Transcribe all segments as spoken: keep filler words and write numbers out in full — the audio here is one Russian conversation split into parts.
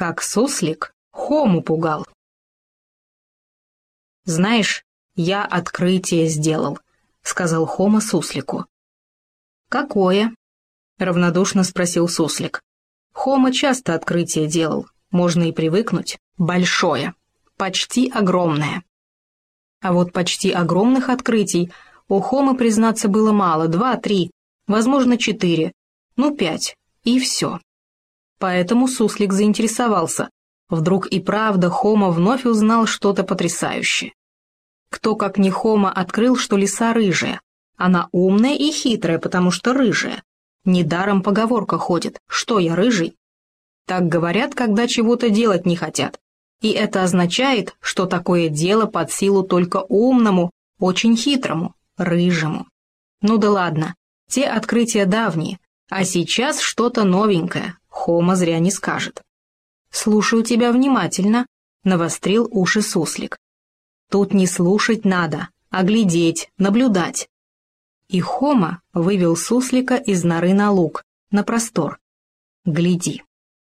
Как суслик Хому пугал. «Знаешь, я открытие сделал», — сказал Хома суслику. «Какое?» — равнодушно спросил суслик. Хома часто открытие делал, можно и привыкнуть. Большое, почти огромное. А вот почти огромных открытий у Хомы, признаться, было мало, два, три, возможно, четыре, ну, пять, и все. Поэтому суслик заинтересовался. Вдруг и правда Хома вновь узнал что-то потрясающее. Кто, как не Хома, открыл, что лиса рыжая. Она умная и хитрая, потому что рыжая. Недаром поговорка ходит: «Что я, рыжий?» Так говорят, когда чего-то делать не хотят. И это означает, что такое дело под силу только умному, очень хитрому, рыжему. Ну да ладно, те открытия давние, а сейчас что-то новенькое, Хома зря не скажет. «Слушаю тебя внимательно», — навострил уши суслик. «Тут не слушать надо, а глядеть, наблюдать». И Хома вывел суслика из норы на луг, на простор. «Гляди».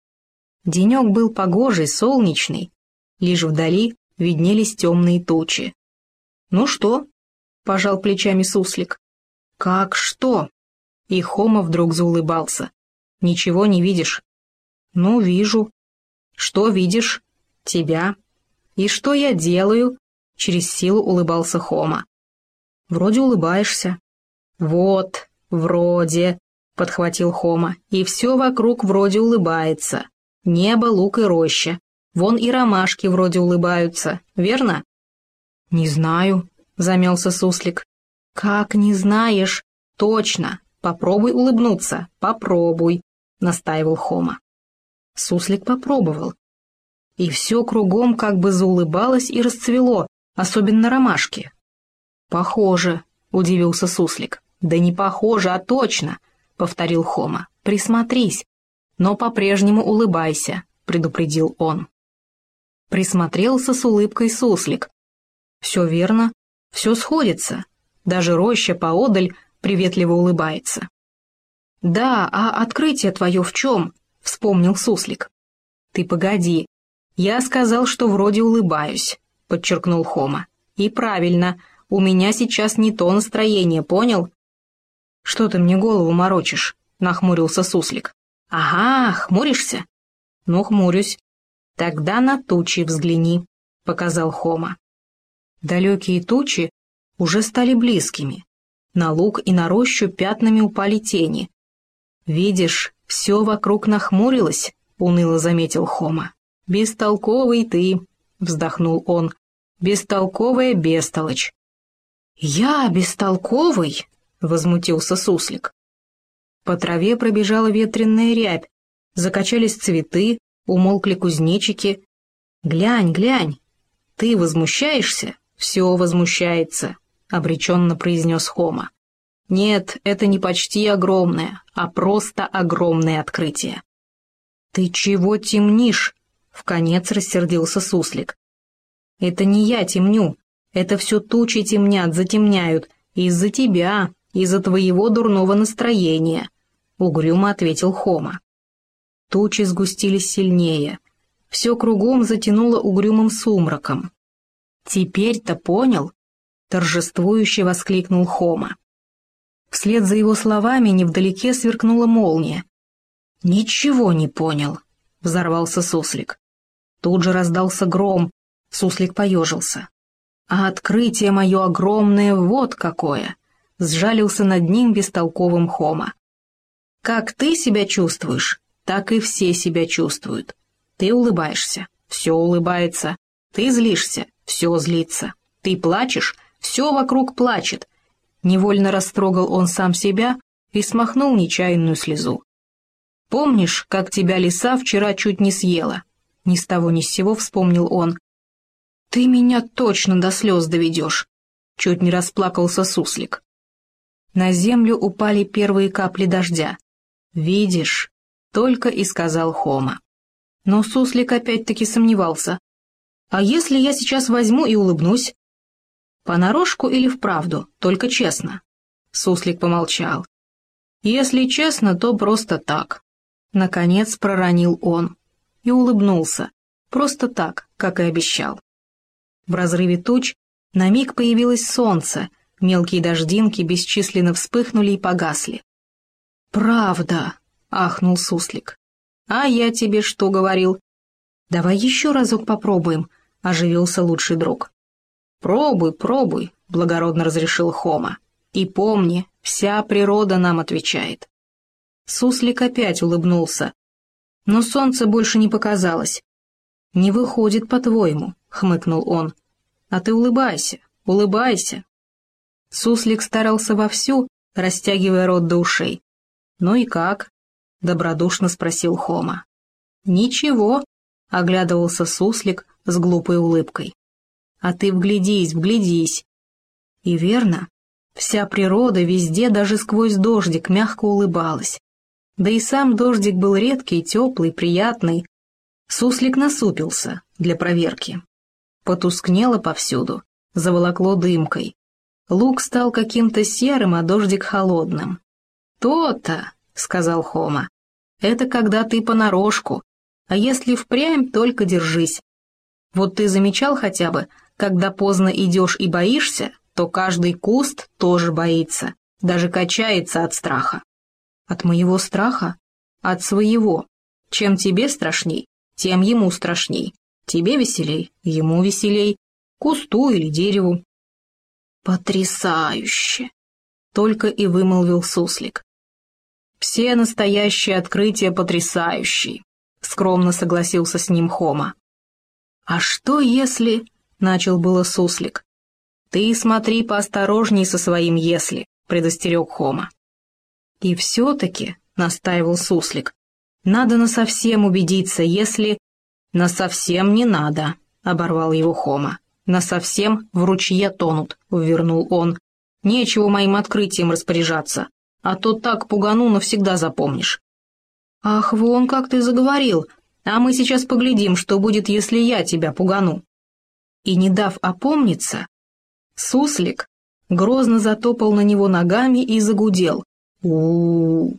Денек был погожий, солнечный, лишь вдали виднелись темные тучи. «Ну что?» — пожал плечами суслик. «Как что?» И Хома вдруг заулыбался. «Ничего не видишь?» «Ну, вижу». «Что видишь?» «Тебя». «И что я делаю?» — через силу улыбался Хома. «Вроде улыбаешься». «Вот, вроде», — подхватил Хома, — «и все вокруг вроде улыбается. Небо, луг и роща. Вон и ромашки вроде улыбаются, верно?» «Не знаю», — замялся суслик. «Как не знаешь? Точно. Попробуй улыбнуться, попробуй», — настаивал Хома. Суслик попробовал. И все кругом как бы заулыбалось и расцвело, особенно ромашки. «Похоже», — удивился суслик. «Да не похоже, а точно», — повторил Хома. «Присмотрись, но по-прежнему улыбайся», — предупредил он. Присмотрелся с улыбкой суслик. Все верно, все сходится. Даже роща поодаль приветливо улыбается. «Да, а открытие твое в чем?» — вспомнил суслик. «Ты погоди. Я сказал, что вроде улыбаюсь», — подчеркнул Хома. «И правильно, у меня сейчас не то настроение, понял?» «Что ты мне голову морочишь?» — нахмурился суслик. «Ага, хмуришься?» «Ну, хмурюсь». «Тогда на тучи взгляни», — показал Хома. Далекие тучи уже стали близкими. На луг и на рощу пятнами упали тени. «Видишь, все вокруг нахмурилось», — уныло заметил Хома. «Бестолковый ты», — вздохнул он, — «бестолковая бестолочь». «Я бестолковый?» — возмутился суслик. По траве пробежала ветреная рябь, закачались цветы, умолкли кузнечики. «Глянь, глянь, ты возмущаешься?» «Все возмущается», — обреченно произнес Хома. «Нет, это не почти огромное, а просто огромное открытие». «Ты чего темнишь?» — вконец рассердился суслик. «Это не я темню, это все тучи темнят, затемняют, из-за тебя, из-за твоего дурного настроения», — угрюмо ответил Хома. Тучи сгустились сильнее, все кругом затянуло угрюмым сумраком. «Теперь-то понял?» — торжествующе воскликнул Хома. Вслед за его словами невдалеке сверкнула молния. «Ничего не понял», — взорвался суслик. Тут же раздался гром, суслик поежился. «А открытие мое огромное вот какое!» — сжалился над ним бестолковым Хома. «Как ты себя чувствуешь, так и все себя чувствуют. Ты улыбаешься, все улыбается. Ты злишься, все злится. Ты плачешь, все вокруг плачет». Невольно растрогал он сам себя и смахнул нечаянную слезу. «Помнишь, как тебя лиса вчера чуть не съела?» Ни с того ни с сего вспомнил он. «Ты меня точно до слез доведешь», — чуть не расплакался суслик. На землю упали первые капли дождя. «Видишь», — только и сказал Хома. Но суслик опять-таки сомневался. «А если я сейчас возьму и улыбнусь?» «Понарошку или вправду, только честно?» Суслик помолчал. «Если честно, то просто так», — наконец проронил он. и улыбнулся, просто так, как и обещал. В разрыве туч на миг появилось солнце, мелкие дождинки бесчисленно вспыхнули и погасли. «Правда!» — ахнул суслик. «А я тебе что говорил?» «Давай еще разок попробуем», — оживился лучший друг. «Пробуй, пробуй», — благородно разрешил Хома. «И помни, вся природа нам отвечает». Суслик опять улыбнулся, но солнце больше не показалось. «Не выходит, по-твоему», — хмыкнул он. «А ты улыбайся, улыбайся». Суслик старался вовсю, растягивая рот до ушей. «Ну и как?» — добродушно спросил Хома. «Ничего», — оглядывался суслик с глупой улыбкой. «А ты вглядись, вглядись». И верно, вся природа везде, даже сквозь дождик, мягко улыбалась. Да и сам дождик был редкий, теплый, приятный. Суслик насупился для проверки. Потускнело повсюду, заволокло дымкой. Луг стал каким-то серым, а дождик холодным. «То-то», — сказал Хома, — «это когда ты понарошку, а если впрямь, только держись. Вот ты замечал хотя бы, когда поздно идешь и боишься, то каждый куст тоже боится, даже качается от страха». «От моего страха?» «От своего. Чем тебе страшней, тем ему страшней. Тебе веселей, ему веселей, кусту или дереву». «Потрясающе!» — только и вымолвил суслик. «Все настоящие открытия потрясающие», — скромно согласился с ним Хома. «А что если...» — начал было суслик. «Ты смотри поосторожней со своим «если», — предостерег Хома. «И все-таки», — настаивал суслик, — «надо насовсем убедиться, если...» «Насовсем не надо», — оборвал его Хома. «Насовсем в ручье тонут», — увернул он. «Нечего моим открытием распоряжаться, а то так пугану навсегда запомнишь». «Ах, вон как ты заговорил, а мы сейчас поглядим, что будет, если я тебя пугану». И, не дав опомниться, суслик грозно затопал на него ногами и загудел. У-у-у.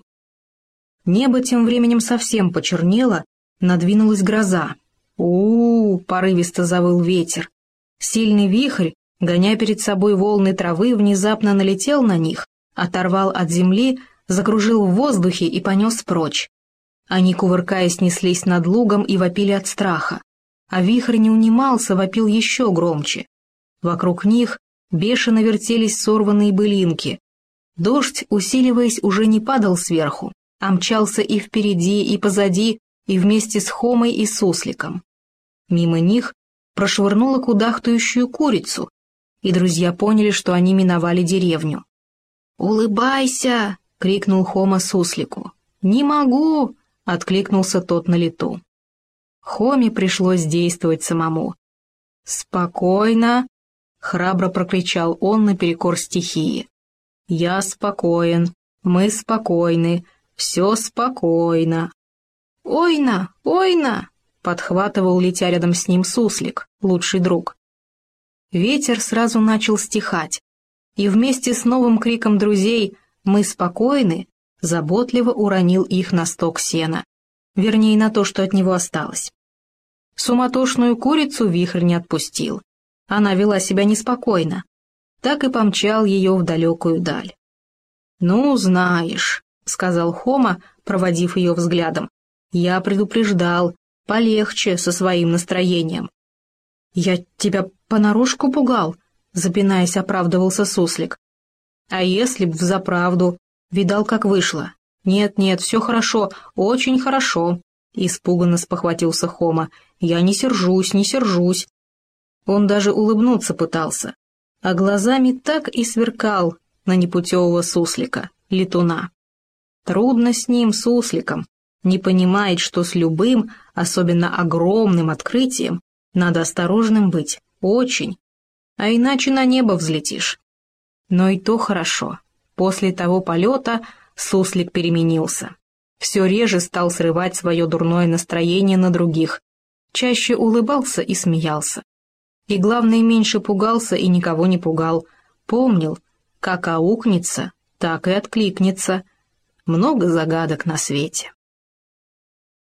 Небо тем временем совсем почернело, надвинулась гроза. У-у-у, порывисто завыл ветер. Сильный вихрь, гоня перед собой волны травы, внезапно налетел на них, оторвал от земли, закружил в воздухе и понес прочь. Они, кувыркаясь, неслись над лугом и вопили от страха. А вихрь не унимался, вопил еще громче. Вокруг них бешено вертелись сорванные былинки. Дождь, усиливаясь, уже не падал сверху, а мчался и впереди, и позади, и вместе с Хомой и сусликом. Мимо них прошвырнула кудахтающую курицу, и друзья поняли, что они миновали деревню. «Улыбайся!» — крикнул Хома суслику. «Не могу!» — откликнулся тот на лету. Хоме пришлось действовать самому. «Спокойно!» — храбро прокричал он наперекор стихии. «Я спокоен, мы спокойны, все спокойно». «Ойна! Ойна!» — подхватывал, летя рядом с ним суслик, лучший друг. Ветер сразу начал стихать, и вместе с новым криком друзей «Мы спокойны!» заботливо уронил их на сток сена, вернее, на то, что от него осталось. Суматошную курицу вихрь не отпустил. Она вела себя неспокойно, так и помчал ее в далекую даль. «Ну, знаешь», — сказал Хома, проводив ее взглядом, — «я предупреждал, полегче со своим настроением». «Я тебя понарошку пугал», — запинаясь, оправдывался суслик. «А если б взаправду? Видал, как вышло. Нет-нет, все хорошо, очень хорошо», — испуганно спохватился Хома. «Я не сержусь, не сержусь». Он даже улыбнуться пытался, а глазами так и сверкал на непутевого суслика, летуна. Трудно с ним, сусликом, не понимает, что с любым, особенно огромным открытием, надо осторожным быть, очень, а иначе на небо взлетишь. Но и то хорошо. После того полета суслик переменился. Все реже стал срывать свое дурное настроение на других, чаще улыбался и смеялся. И главное, меньше пугался и никого не пугал. Помнил, как аукнется, так и откликнется. Много загадок на свете.